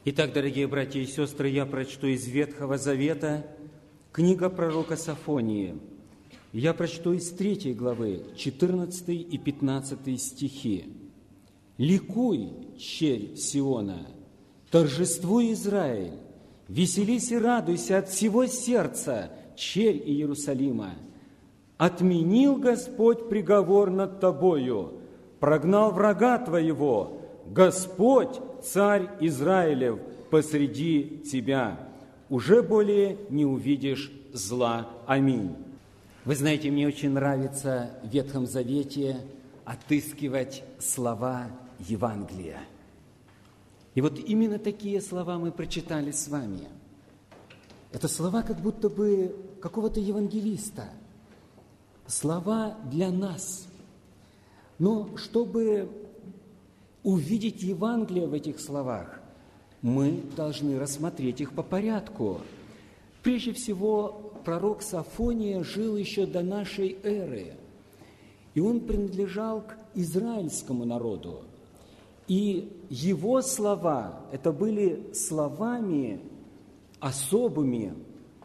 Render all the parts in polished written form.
Итак, дорогие братья и сестры, я прочту из Ветхого Завета книга пророка Софонии. Я прочту из 3 главы, 14 и 15 стихи. «Ликуй, черь Сиона, торжествуй, Израиль, веселись и радуйся от всего сердца, черь Иерусалима. Отменил Господь приговор над тобою, прогнал врага твоего, Господь, Царь Израилев, посреди тебя. Уже более не увидишь зла. Аминь». Вы знаете, мне очень нравится в Ветхом Завете отыскивать слова Евангелия. И вот именно такие слова мы прочитали с вами. Это слова как будто бы какого-то евангелиста. Слова для нас. Но чтобы увидеть Евангелие в этих словах, мы должны рассмотреть их по порядку. Прежде всего, пророк Софония жил еще до нашей эры, и он принадлежал к израильскому народу. И его слова, это были словами особыми,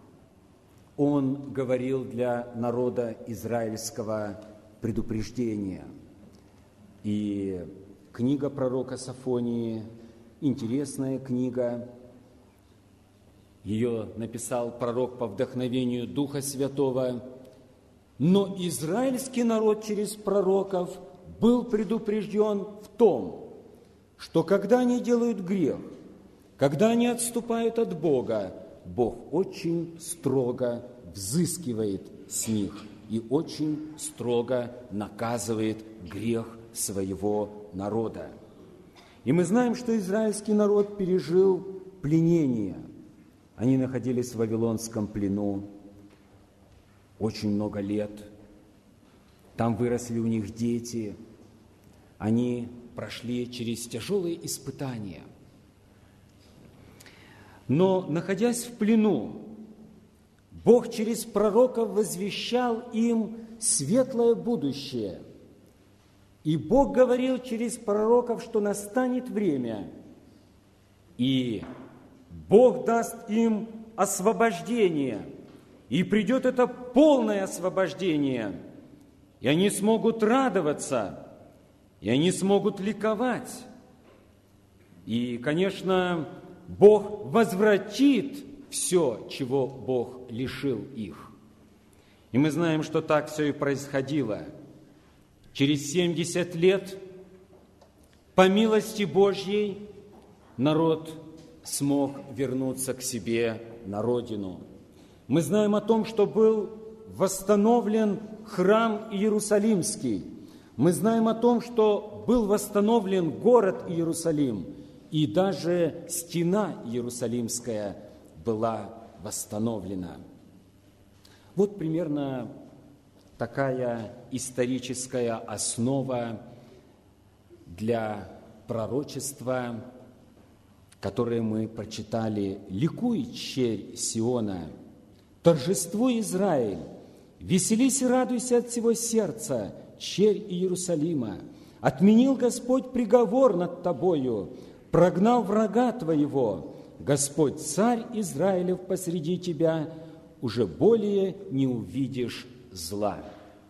он говорил для народа израильского предупреждения. И книга пророка Софонии, интересная книга, ее написал пророк по вдохновению Духа Святого, но израильский народ через пророков был предупрежден в том, что когда они делают грех, когда они отступают от Бога, Бог очень строго взыскивает с них и очень строго наказывает грех своего народа. И мы знаем, что израильский народ пережил пленение. Они находились в вавилонском плену очень много лет. Там выросли у них дети. Они прошли через тяжелые испытания. Но, находясь в плену, Бог через пророков возвещал им светлое будущее. И Бог говорил через пророков, что настанет время, и Бог даст им освобождение, и придет это полное освобождение, и они смогут радоваться, и они смогут ликовать. И, конечно, Бог возвратит все, чего Бог лишил их. И мы знаем, что так все и происходило. Через 70 лет, по милости Божьей, народ смог вернуться к себе на родину. Мы знаем о том, что был восстановлен храм Иерусалимский. Мы знаем о том, что был восстановлен город Иерусалим, и даже стена Иерусалимская была восстановлена. Вот примерно такая историческая основа для пророчества, которое мы прочитали. «Ликуй, черь Сиона, торжествуй, Израиль, веселись и радуйся от всего сердца, черь Иерусалима. Отменил Господь приговор над тобою, прогнал врага твоего. Господь, Царь Израилев, посреди тебя, уже более не увидишь зла».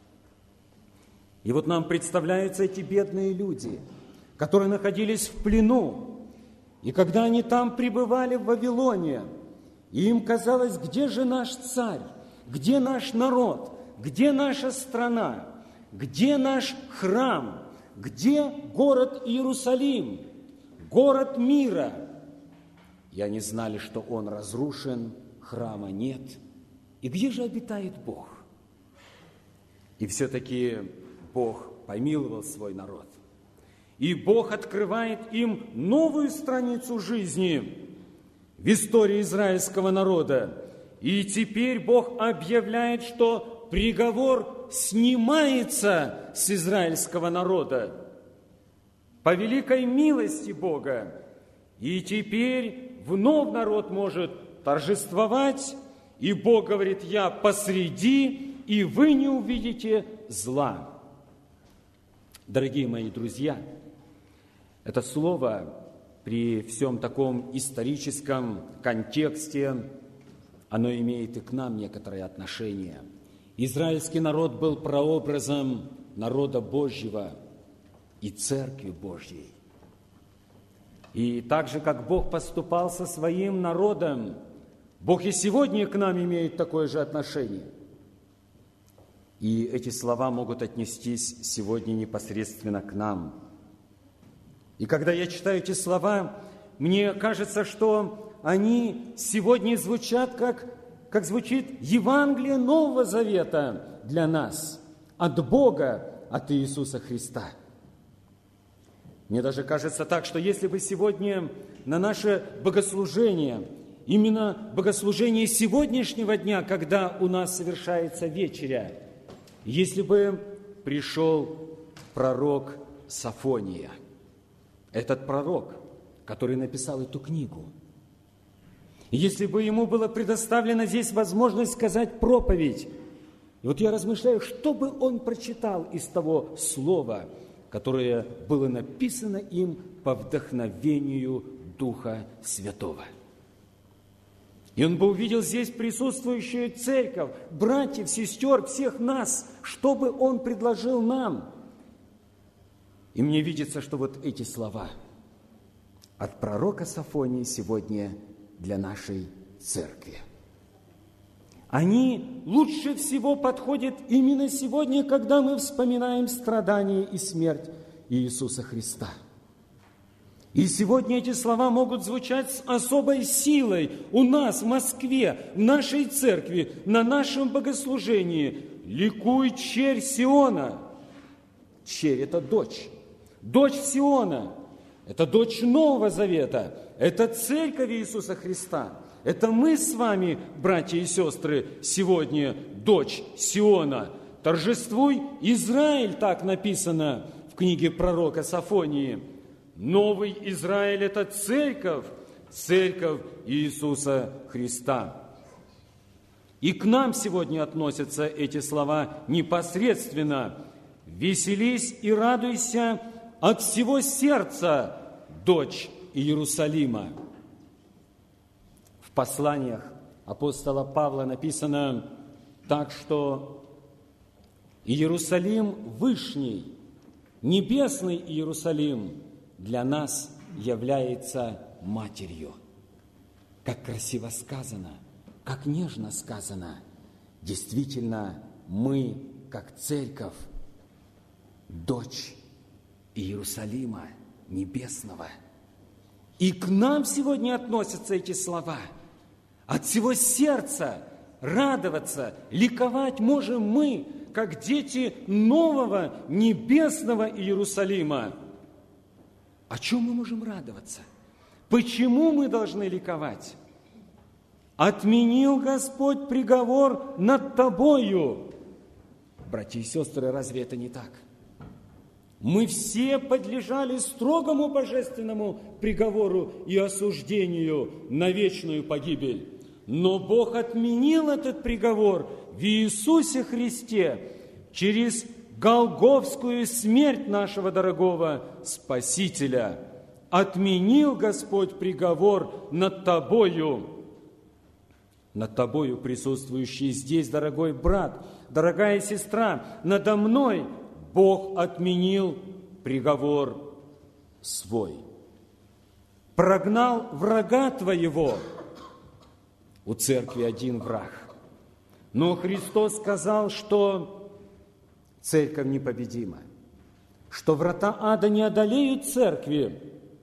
И вот нам представляются эти бедные люди, которые находились в плену, и когда они там пребывали в Вавилоне, и им казалось, где же наш царь, где наш народ, где наша страна, где наш храм, где город Иерусалим, город мира. И они знали, что он разрушен, храма нет. И где же обитает Бог? И все-таки Бог помиловал свой народ. И Бог открывает им новую страницу жизни в истории израильского народа. И теперь Бог объявляет, что приговор снимается с израильского народа по великой милости Бога. И теперь вновь народ может торжествовать, и Бог говорит: «Я посреди, и вы не увидите зла». Дорогие мои друзья, это слово при всем таком историческом контексте оно имеет и к нам некоторое отношение. Израильский народ был прообразом народа Божьего и Церкви Божьей. И так же, как Бог поступал со своим народом, Бог и сегодня к нам имеет такое же отношение. И эти слова могут отнестись сегодня непосредственно к нам. И когда я читаю эти слова, мне кажется, что они сегодня звучат, как звучит Евангелие Нового Завета для нас, от Бога, от Иисуса Христа. Мне даже кажется так, что если бы сегодня на наше богослужение, именно богослужение сегодняшнего дня, когда у нас совершается вечеря, если бы пришел пророк Софония, этот пророк, который написал эту книгу, если бы ему было предоставлена здесь возможность сказать проповедь, и вот я размышляю, что бы он прочитал из того слова, которое было написано им по вдохновению Духа Святого. И он бы увидел здесь присутствующую церковь, братьев, сестер, всех нас, что бы он предложил нам. И мне видится, что вот эти слова от пророка Софонии сегодня для нашей церкви. Они лучше всего подходят именно сегодня, когда мы вспоминаем страдания и смерть Иисуса Христа. И сегодня эти слова могут звучать с особой силой у нас в Москве, в нашей церкви, на нашем богослужении. «Ликуй, черь Сиона!» Черь – это дочь. Дочь Сиона – это дочь Нового Завета. Это церковь Иисуса Христа. Это мы с вами, братья и сестры, сегодня дочь Сиона. Торжествуй, Израиль, так написано в книге пророка Софонии. Новый Израиль – это церковь, церковь Иисуса Христа. И к нам сегодня относятся эти слова непосредственно. «Веселись и радуйся от всего сердца, дочь Иерусалима». В посланиях апостола Павла написано так, что Иерусалим Вышний, небесный Иерусалим для нас является матерью. Как красиво сказано, как нежно сказано. Действительно, мы, как церковь, дочь Иерусалима Небесного. И к нам сегодня относятся эти слова. От всего сердца радоваться, ликовать можем мы, как дети нового небесного Иерусалима. О чем мы можем радоваться? Почему мы должны ликовать? «Отменил Господь приговор над тобою». Братья и сестры, разве это не так? Мы все подлежали строгому божественному приговору и осуждению на вечную погибель. Но Бог отменил этот приговор в Иисусе Христе через голгофскую смерть нашего дорогого Спасителя. Отменил Господь приговор над тобою, присутствующий здесь, дорогой брат, дорогая сестра, надо мной Бог отменил приговор свой. Прогнал врага твоего. У церкви один враг. Но Христос сказал, что церковь непобедима, что врата ада не одолеют церкви.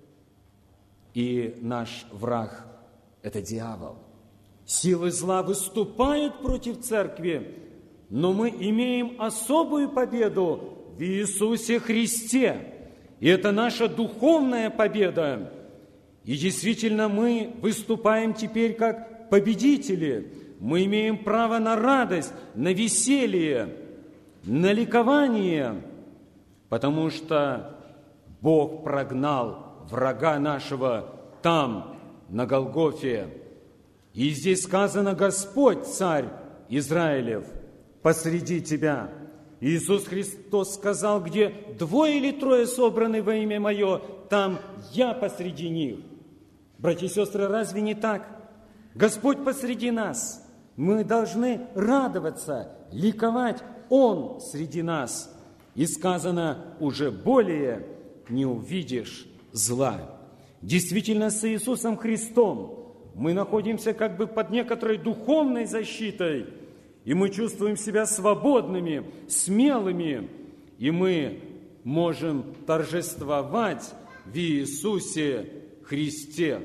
И наш враг – это дьявол. Силы зла выступают против церкви, но мы имеем особую победу в Иисусе Христе. И это наша духовная победа. И действительно мы выступаем теперь как победители. Мы имеем право на радость, на веселье, на ликование, потому что Бог прогнал врага нашего там, на Голгофе. И здесь сказано: Господь, Царь Израилев, посреди тебя. Иисус Христос сказал: где 2 или 3 собраны во имя Мое, там Я посреди них. Братья и сестры, разве не так? Господь посреди нас. Мы должны радоваться, ликовать. Он среди нас. И сказано: уже более не увидишь зла. Действительно, с Иисусом Христом мы находимся как бы под некоторой духовной защитой, и мы чувствуем себя свободными, смелыми, и мы можем торжествовать в Иисусе Христе.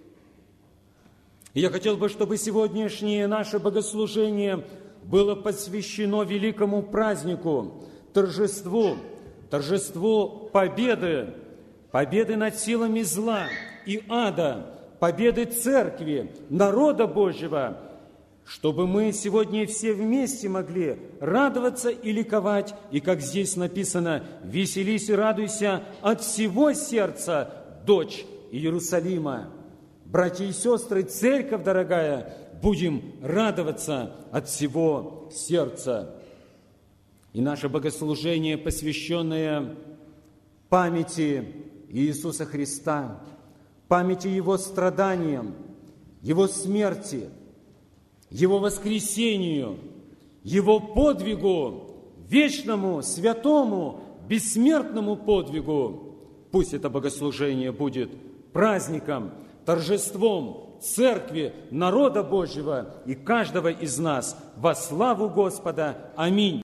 И я хотел бы, чтобы сегодняшнее наше богослужение было посвящено великому празднику, торжеству победы над силами зла и ада, победы Церкви, народа Божьего, чтобы мы сегодня все вместе могли радоваться и ликовать, и, как здесь написано, «Веселись и радуйся от всего сердца, дочь Иерусалима». Братья и сестры, церковь дорогая, будем радоваться от всего сердца. И наше богослужение, посвященное памяти Иисуса Христа, памяти Его страданиям, Его смерти, Его воскресению, Его подвигу, вечному, святому, бессмертному подвигу. Пусть это богослужение будет праздником, торжеством Церкви, народа Божьего и каждого из нас во славу Господа. Аминь.